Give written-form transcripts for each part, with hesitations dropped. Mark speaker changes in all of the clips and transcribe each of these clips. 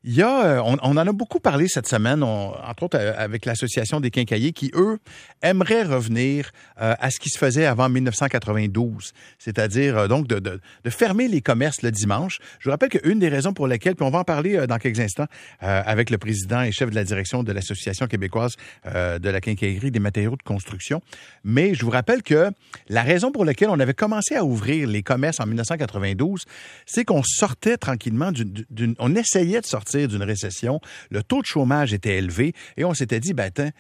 Speaker 1: On en a beaucoup parlé cette semaine, entre autres avec l'Association des quincailliers qui, eux, aimeraient revenir à ce qui se faisait avant 1992, c'est-à-dire donc de fermer les commerces le dimanche. Je vous rappelle qu'une des raisons pour lesquelles, puis on va en parler dans quelques instants avec le président et chef de la direction de l'Association québécoise de la quincaillerie des matériaux de construction, mais je vous rappelle que la raison pour laquelle on avait commencé à ouvrir les commerces en 1992, c'est qu'on sortait tranquillement on essayait de sortir d'une récession, le taux de chômage était élevé et on s'était dit,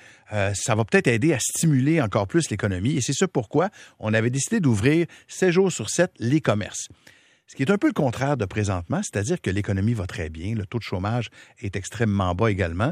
Speaker 1: ça va peut-être aider à stimuler encore plus l'économie et c'est ça pourquoi on avait décidé d'ouvrir 7 jours sur 7 les commerces. Ce qui est un peu le contraire de présentement, c'est-à-dire que l'économie va très bien, le taux de chômage est extrêmement bas également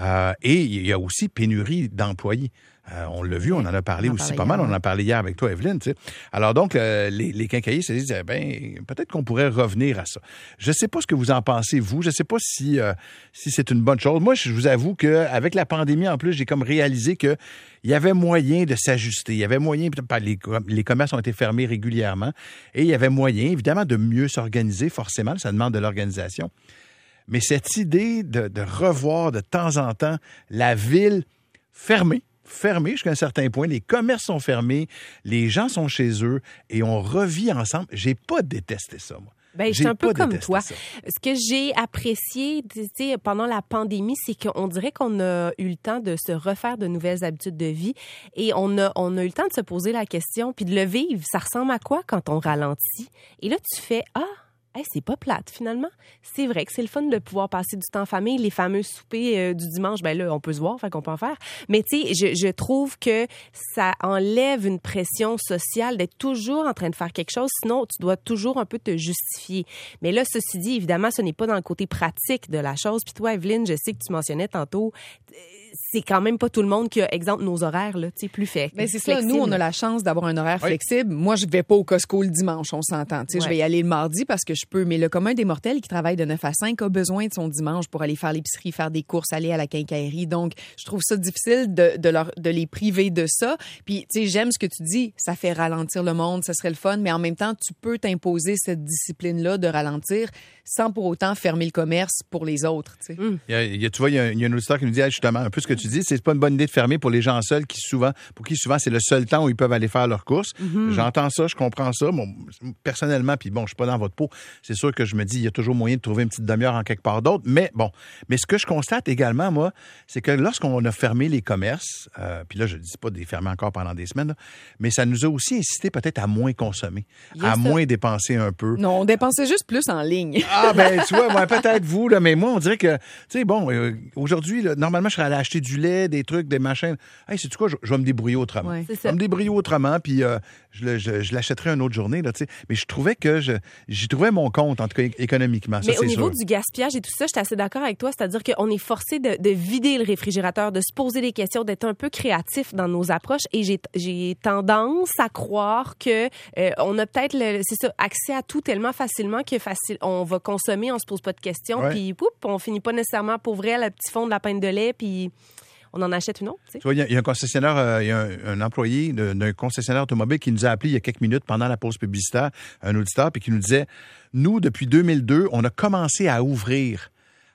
Speaker 1: et il y a aussi pénurie d'employés. On l'a vu, on en a parlé aussi pas mal. On en a parlé hier avec toi, Evelyne. Tu sais. Alors donc, les quincailliers se disent, peut-être qu'on pourrait revenir à ça. Je ne sais pas ce que vous en pensez, vous. Je ne sais pas si c'est une bonne chose. Moi, je vous avoue qu'avec la pandémie, en plus, j'ai comme réalisé qu'il y avait moyen de s'ajuster. Il y avait moyen, les commerces ont été fermés régulièrement, et il y avait moyen, évidemment, de mieux s'organiser, forcément. Ça demande de l'organisation. Mais cette idée de revoir de temps en temps la ville fermée jusqu'à un certain point. Les commerces sont fermés, les gens sont chez eux et on revit ensemble. J'ai pas détesté ça, moi.
Speaker 2: Je suis un peu comme toi. Ce que j'ai apprécié pendant la pandémie, c'est qu'on dirait qu'on a eu le temps de se refaire de nouvelles habitudes de vie et on a eu le temps de se poser la question puis de le vivre. Ça ressemble à quoi quand on ralentit? Et là, tu fais « c'est pas plate, finalement. » C'est vrai que c'est le fun de pouvoir passer du temps en famille. Les fameux soupers du dimanche, là, on peut se voir, fait qu'on peut en faire. Mais tu sais, je trouve que ça enlève une pression sociale d'être toujours en train de faire quelque chose. Sinon, tu dois toujours un peu te justifier. Mais là, ceci dit, évidemment, ce n'est pas dans le côté pratique de la chose. Puis toi, Evelyne, je sais que tu mentionnais tantôt, c'est quand même pas tout le monde qui a, exemple, nos horaires, là, tu sais, plus fait.
Speaker 3: Mais c'est ça, nous, on a la chance d'avoir un horaire flexible. Moi, je vais pas au Costco le dimanche, on s'entend. Tu sais, je vais y aller le mardi parce que je peux. Mais le commun des mortels qui travaille de 9 à 5 a besoin de son dimanche pour aller faire l'épicerie, faire des courses, aller à la quincaillerie. Donc, je trouve ça difficile de les priver de ça. Puis, tu sais, j'aime ce que tu dis. Ça fait ralentir le monde, ça serait le fun. Mais en même temps, tu peux t'imposer cette discipline-là de ralentir sans pour autant fermer le commerce pour les autres, tu sais.
Speaker 1: Tu vois, il y a un auditeur qui nous dit justement un peu ce que tu dis, c'est pas une bonne idée de fermer pour les gens seuls pour qui souvent c'est le seul temps où ils peuvent aller faire leurs courses. Mm-hmm. J'entends ça, je comprends ça. Bon, personnellement, puis bon, je suis pas dans votre peau, c'est sûr que je me dis il y a toujours moyen de trouver une petite demi-heure en quelque part d'autre. Mais ce que je constate également, moi, c'est que lorsqu'on a fermé les commerces, puis là, je ne dis pas de les fermer encore pendant des semaines, là, mais ça nous a aussi incité peut-être à moins consommer, moins dépenser un peu.
Speaker 3: Non, on dépensait juste plus en ligne.
Speaker 1: Tu vois, peut-être vous, là, mais moi, on dirait que, tu sais, aujourd'hui, là, normalement, je serais allé acheter du lait, des trucs, des machins. Hey, sais-tu quoi, je vais me débrouiller autrement.
Speaker 2: Ouais,
Speaker 1: je vais me débrouiller autrement, puis je l'achèterai une autre journée, là, tu sais. Mais je trouvais que j'y trouvais mon compte, en tout cas, économiquement. Ça,
Speaker 2: mais au niveau du gaspillage et tout ça, je suis assez d'accord avec toi. C'est-à-dire qu'on est forcé de vider le réfrigérateur, de se poser des questions, d'être un peu créatif dans nos approches. Et j'ai tendance à croire que on a peut-être, accès à tout tellement facilement que on va consommer, on se pose pas de questions, puis on finit pas nécessairement pour vrai le petit fond de la pinte de lait, puis on en achète une autre. Tu
Speaker 1: vois, il y a un concessionnaire, il y a un employé d'un concessionnaire automobile qui nous a appelé il y a quelques minutes pendant la pause publicitaire, un auditeur, puis qui nous disait, nous, depuis 2002, on a commencé à ouvrir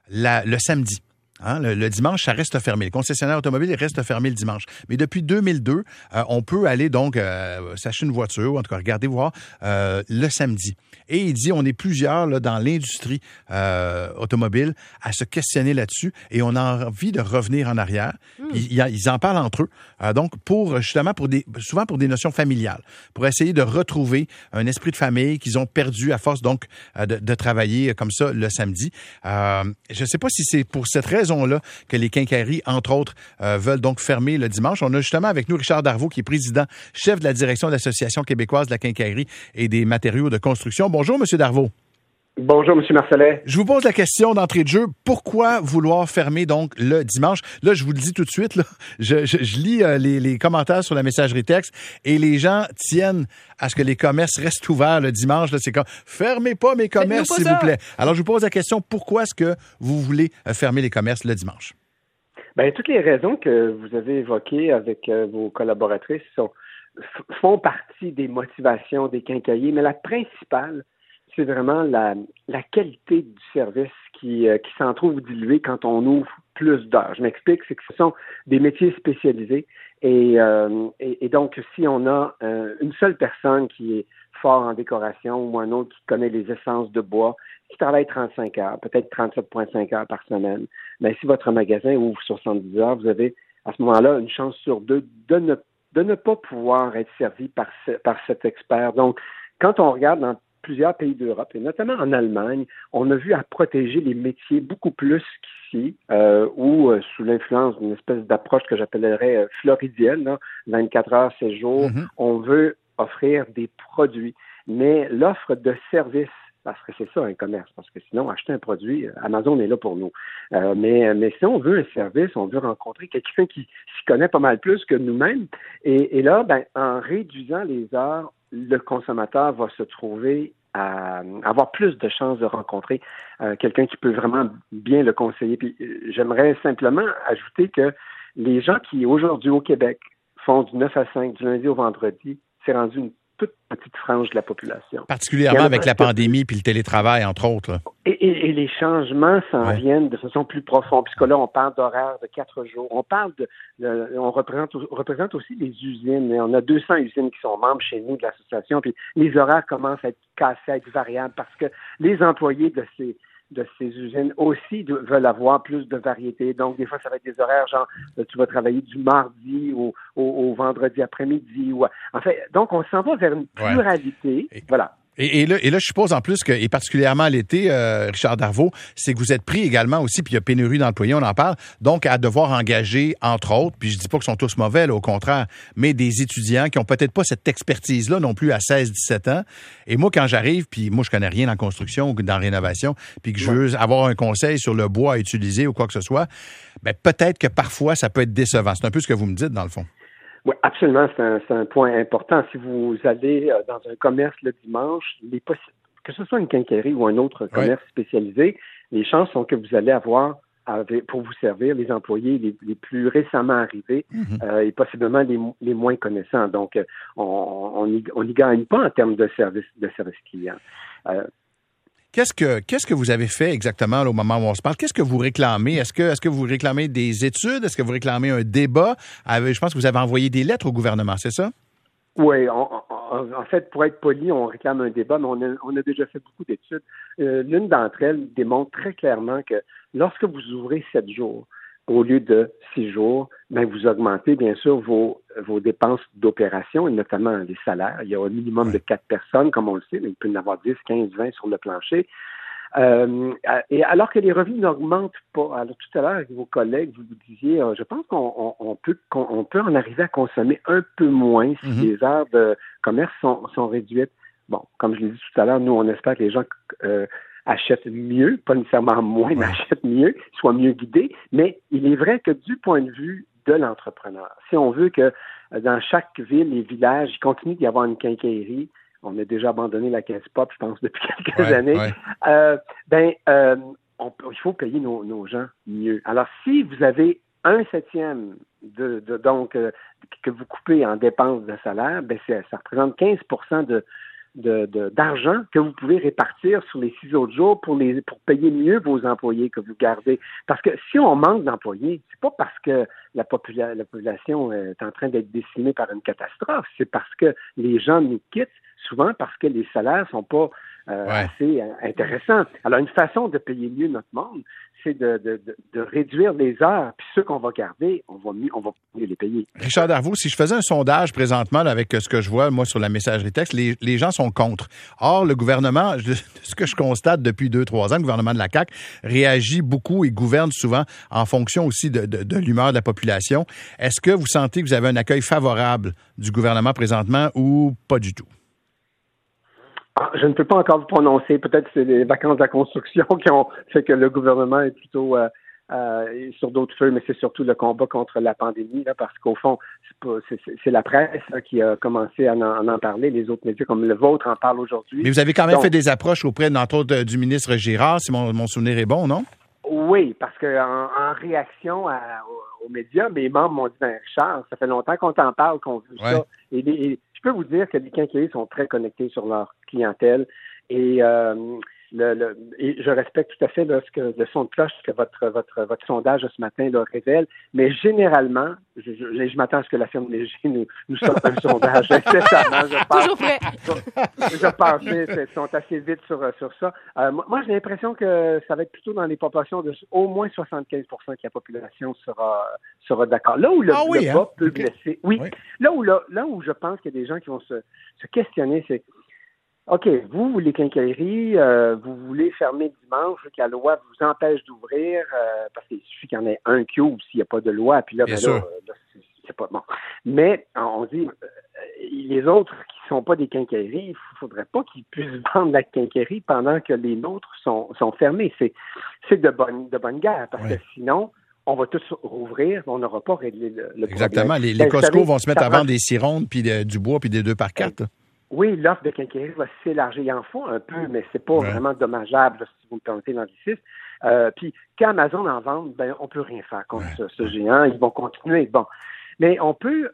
Speaker 1: le samedi. Hein, le dimanche, ça reste fermé. Le concessionnaire automobile, il reste fermé le dimanche. Mais depuis 2002, on peut aller donc s'acheter une voiture, ou en tout cas regarder, voir le samedi. Et il dit, on est plusieurs là, dans l'industrie automobile à se questionner là-dessus et on a envie de revenir en arrière. Ils en parlent entre eux. Donc, souvent pour des notions familiales, pour essayer de retrouver un esprit de famille qu'ils ont perdu à force donc de travailler comme ça le samedi. Je ne sais pas si c'est pour cette raison-là que les quincailleries, entre autres, veulent donc fermer le dimanche. On a justement avec nous Richard Darvaux, qui est président, chef de la direction de l'Association québécoise de la quincaillerie et des matériaux de construction. Bonjour, M. Darvaux.
Speaker 4: Bonjour, M. Marcellet.
Speaker 1: Je vous pose la question d'entrée de jeu. Pourquoi vouloir fermer donc le dimanche? Là, je vous le dis tout de suite, là, je lis les commentaires sur la messagerie texte et les gens tiennent à ce que les commerces restent ouverts le dimanche. Là, c'est comme, fermez pas mes commerces, s'il vous plaît. Alors, je vous pose la question, pourquoi est-ce que vous voulez fermer les commerces le dimanche?
Speaker 4: Bien, toutes les raisons que vous avez évoquées avec vos collaboratrices font partie des motivations des quincailliers, mais la principale, c'est vraiment la qualité du service qui s'en trouve diluée quand on ouvre plus d'heures. Je m'explique, c'est que ce sont des métiers spécialisés et donc si on a une seule personne qui est fort en décoration ou un autre qui connaît les essences de bois, qui travaille 35 heures, peut-être 37,5 heures par semaine, mais si votre magasin ouvre 70 heures, vous avez à ce moment-là une chance sur deux de ne pas pouvoir être servi par cet expert. Donc, quand on regarde dans plusieurs pays d'Europe, et notamment en Allemagne, on a vu à protéger les métiers beaucoup plus qu'ici, où sous l'influence d'une espèce d'approche que j'appellerais floridienne, là, 24 heures, 7 jours, on veut offrir des produits. Mais l'offre de services, parce que c'est ça un commerce, parce que sinon, acheter un produit, Amazon est là pour nous. Mais si on veut un service, on veut rencontrer quelqu'un qui s'y connaît pas mal plus que nous-mêmes. Et là, en réduisant les heures, le consommateur va se trouver à avoir plus de chances de rencontrer quelqu'un qui peut vraiment bien le conseiller. Puis j'aimerais simplement ajouter que les gens qui, aujourd'hui au Québec, font du 9 à 5, du lundi au vendredi, c'est rendu une toute petite frange de la population.
Speaker 1: Particulièrement avec la pandémie puis le télétravail, entre autres. Là.
Speaker 4: Et les changements s'en viennent de façon plus profonde, puisque là, on parle d'horaires de 4 jours. On parle on représente aussi les usines. On a 200 usines qui sont membres chez nous de l'association, puis les horaires commencent à être cassés, à être variables, parce que les employés de ces usines aussi veulent avoir plus de variété. Donc, des fois, ça va être des horaires genre, tu vas travailler du mardi au vendredi après-midi. En fait, donc, on s'en va vers une pluralité. Voilà.
Speaker 1: Et là, je suppose en plus que, et particulièrement l'été, Richard Darvaux, c'est que vous êtes pris également aussi, puis il y a pénurie d'employés, on en parle, donc à devoir engager, entre autres, puis je dis pas qu'ils sont tous mauvais, là, au contraire, mais des étudiants qui ont peut-être pas cette expertise-là non plus à 16-17 ans. Et moi, quand j'arrive, puis moi, je connais rien en construction ou dans la rénovation, puis que je veux avoir un conseil sur le bois à utiliser ou quoi que ce soit, ben peut-être que parfois, ça peut être décevant. C'est un peu ce que vous me dites, dans le fond.
Speaker 4: Oui, absolument, c'est un point important. Si vous allez dans un commerce le dimanche, que ce soit une quincaillerie ou un autre commerce spécialisé, les chances sont que vous allez avoir pour vous servir les employés les plus récemment arrivés et possiblement les moins connaissants. Donc, on n'y gagne pas en termes de service client.
Speaker 1: Qu'est-ce que vous avez fait exactement là, au moment où on se parle? Qu'est-ce que vous réclamez? Est-ce que vous réclamez des études? Est-ce que vous réclamez un débat? Je pense que vous avez envoyé des lettres au gouvernement, c'est ça?
Speaker 4: Oui, en fait, pour être poli, on réclame un débat, mais on a déjà fait beaucoup d'études. L'une d'entre elles démontre très clairement que lorsque vous ouvrez 7 jours au lieu de 6 jours, vous augmentez bien sûr vos dépenses d'opération et notamment les salaires. Il y a un minimum de 4 personnes, comme on le sait, mais il peut y en avoir 10, 15, 20 sur le plancher. Et alors que les revenus n'augmentent pas, alors tout à l'heure avec vos collègues, vous disiez, je pense qu'on peut en arriver à consommer un peu moins si les heures de commerce sont réduites. Bon, comme je l'ai dit tout à l'heure, nous on espère que les gens achètent mieux, pas nécessairement moins, mais achètent mieux, soient mieux guidés. Mais il est vrai que du point de vue de l'entrepreneur, si on veut que dans chaque ville et village, il continue d'y avoir une quincaillerie, on a déjà abandonné la caisse pop, je pense, depuis quelques années. Il faut payer nos gens mieux. Alors, si vous avez 1/7 donc que vous coupez en dépenses de salaire, ça représente 15% d'argent que vous pouvez répartir sur les 6 autres jours pour payer mieux vos employés que vous gardez. Parce que si on manque d'employés, c'est pas parce que la population est en train d'être décimée par une catastrophe, c'est parce que les gens nous quittent, souvent parce que les salaires sont pas assez intéressants. Alors, une façon de payer mieux notre monde, c'est de réduire les heures, puis ceux qu'on va garder, on va mieux les payer.
Speaker 1: Richard Darvaux, si je faisais un sondage présentement là, avec ce que je vois, moi, sur la messagerie texte, les gens sont contre. Or, le gouvernement, ce que je constate depuis 2-3 ans, le gouvernement de la CAQ réagit beaucoup et gouverne souvent en fonction aussi de l'humeur de la population. Est-ce que vous sentez que vous avez un accueil favorable du gouvernement présentement ou pas du tout?
Speaker 4: Je ne peux pas encore vous prononcer. Peut-être que c'est les vacances de la construction qui ont fait que le gouvernement est plutôt sur d'autres feux, mais c'est surtout le combat contre la pandémie, là, parce qu'au fond, c'est la presse là, qui a commencé à en parler. Les autres médias comme le vôtre en parlent aujourd'hui.
Speaker 1: Mais vous avez quand même fait des approches auprès, entre autres, du ministre Girard, si mon souvenir est bon, non?
Speaker 4: Oui, parce que en réaction aux médias, mes membres m'ont dit, Richard, ça fait longtemps qu'on t'en parle, qu'on veut ça. Et je peux vous dire que les quincailleries sont très connectés sur leur clientèle Et et je respecte tout à fait là, le son de cloche que votre sondage ce matin là, révèle, mais généralement, je m'attends à ce que la firme Léger nous sorte un sondage incessamment.
Speaker 2: Toujours prêt.
Speaker 4: Je pense qu'ils sont assez vite sur ça. Moi, j'ai l'impression que ça va être plutôt dans les proportions de au moins 75% que la population sera d'accord. Là où le bas peut blesser. Oui. Là où je pense qu'il y a des gens qui vont se questionner, c'est OK, vous, les quincailleries, vous voulez fermer le dimanche, que la loi vous empêche d'ouvrir, parce qu'il suffit qu'il y en ait un qui ouvre s'il n'y a pas de loi, puis là, c'est pas bon. Mais on dit, les autres qui sont pas des quincailleries, il faudrait pas qu'ils puissent vendre la quincaillerie pendant que les nôtres sont fermés. C'est de bonne guerre, parce que sinon, on va tous rouvrir, on n'aura pas réglé le problème.
Speaker 1: Exactement. Les Costco vont se mettre à vendre des cirondes, puis du bois, puis des 2x4.
Speaker 4: Oui, l'offre de quincaillerie va s'élargir. Il en faut un peu, mais c'est pas vraiment dommageable, là, si vous me permettez l'anglicisme. Puis quand Amazon en vend, on peut rien faire contre ce géant. Ils vont continuer. Bon, mais on peut,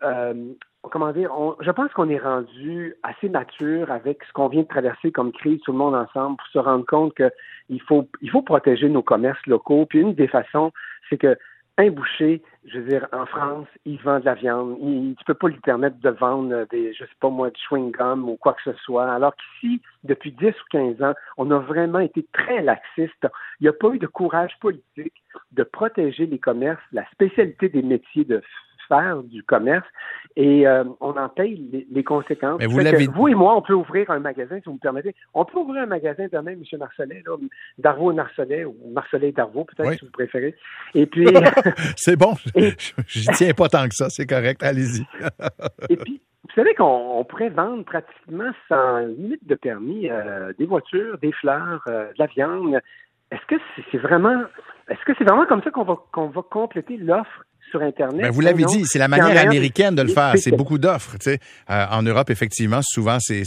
Speaker 4: je pense qu'on est rendu assez mature avec ce qu'on vient de traverser comme crise, tout le monde ensemble, pour se rendre compte que il faut protéger nos commerces locaux. Puis une des façons, c'est que un boucher, je veux dire, en France, il vend de la viande. Tu peux pas lui permettre de vendre du chewing-gum ou quoi que ce soit. Alors qu'ici, depuis 10 ou 15 ans, on a vraiment été très laxiste. Il n'y a pas eu de courage politique de protéger les commerces, la spécialité des métiers de faire du commerce, et on en paye les conséquences.
Speaker 1: Mais vous
Speaker 4: et moi, on peut ouvrir un magasin, si vous me permettez. On peut ouvrir un magasin demain, M. Marcelet, là, Darvaux et Marcelet, ou Marcelet et Darvaux, peut-être, si vous préférez. Et puis...
Speaker 1: c'est bon, j'y tiens pas tant que ça, c'est correct, allez-y.
Speaker 4: Et puis, vous savez qu'on pourrait vendre pratiquement sans limite de permis des voitures, des fleurs, de la viande. Est-ce que c'est vraiment comme ça qu'on va compléter l'offre sur Internet?
Speaker 1: Ben vous l'avez dit, c'est la manière américaine de le faire. C'est beaucoup d'offres. Tu sais. En Europe, effectivement, souvent, c'est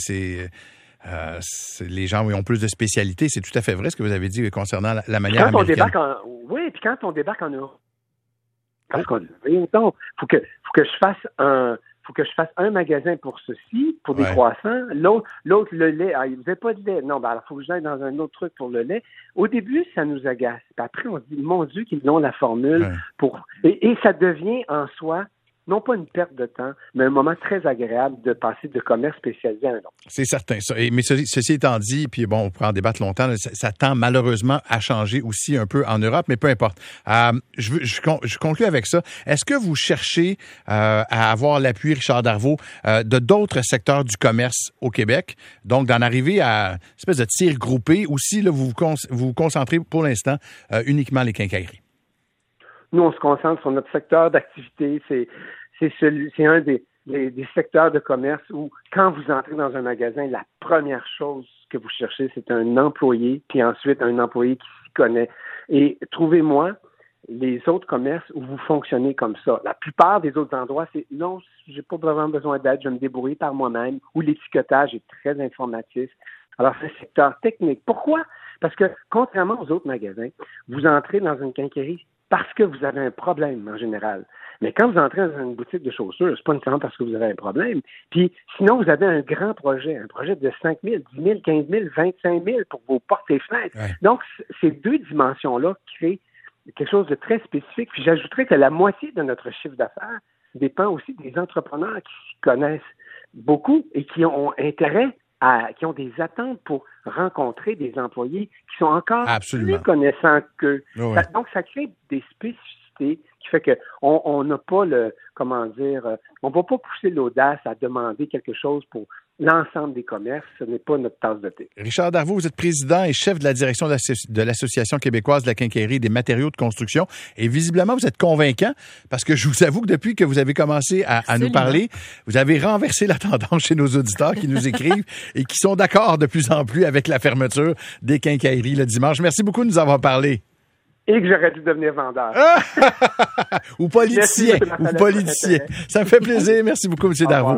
Speaker 1: les gens ont plus de spécialités. C'est tout à fait vrai ce que vous avez dit concernant la manière américaine.
Speaker 4: Puis quand on débarque en Europe, faut que je fasse un magasin pour ceci, pour des croissants. L'autre, le lait. Ah, il vous avez pas de lait. Non, alors faut que j'aille dans un autre truc pour le lait. Au début, ça nous agace. Puis après, on se dit, mon Dieu, qu'ils ont la formule pour... Et ça devient en soi, non pas une perte de temps, mais un moment très agréable de passer de commerce spécialisé à un autre.
Speaker 1: C'est certain. Mais ceci étant dit, puis bon, on pourra en débattre longtemps, ça tend malheureusement à changer aussi un peu en Europe, mais peu importe. Je conclue avec ça. Est-ce que vous cherchez à avoir l'appui, Richard Darvaux, de d'autres secteurs du commerce au Québec, donc d'en arriver à une espèce de tir groupé, ou si là, vous vous concentrez pour l'instant uniquement les quincailleries?
Speaker 4: Nous, on se concentre sur notre secteur d'activité. C'est un des secteurs de commerce où, quand vous entrez dans un magasin, la première chose que vous cherchez, c'est un employé, puis ensuite un employé qui s'y connaît. Et trouvez-moi les autres commerces où vous fonctionnez comme ça. La plupart des autres endroits, c'est non, j'ai pas vraiment besoin d'aide, je vais me débrouiller par moi-même, où l'étiquetage est très informatif. Alors, c'est un secteur technique. Pourquoi? Parce que, contrairement aux autres magasins, vous entrez dans une quincaillerie parce que vous avez un problème en général. Mais quand vous entrez dans une boutique de chaussures, c'est pas nécessairement parce que vous avez un problème. Puis sinon, vous avez un grand projet, un projet de 5 000, 10 000, 15 000, 25 000 pour vos portes et fenêtres. Ouais. Donc, ces deux dimensions-là créent quelque chose de très spécifique. Puis j'ajouterais que la moitié de notre chiffre d'affaires dépend aussi des entrepreneurs qui s'y connaissent beaucoup et qui ont intérêt qui ont des attentes pour rencontrer des employés qui sont encore plus connaissants qu'eux. Oui. Donc, ça crée des spécificités qui fait que on n'a pas on va pas pousser l'audace à demander quelque chose pour l'ensemble des commerces. Ce n'est pas notre tasse de thé.
Speaker 1: Richard Darvaux, vous êtes président et chef de la direction de l'Association québécoise de la quincaillerie et des matériaux de construction. Et visiblement, vous êtes convaincant parce que je vous avoue que depuis que vous avez commencé à nous parler, vous avez renversé la tendance chez nos auditeurs qui nous écrivent et qui sont d'accord de plus en plus avec la fermeture des quincailleries le dimanche. Merci beaucoup de nous avoir parlé.
Speaker 4: Et que j'aurais dû devenir vendeur.
Speaker 1: Ou politicien. Ça me fait plaisir. Merci beaucoup, M. Darvaux.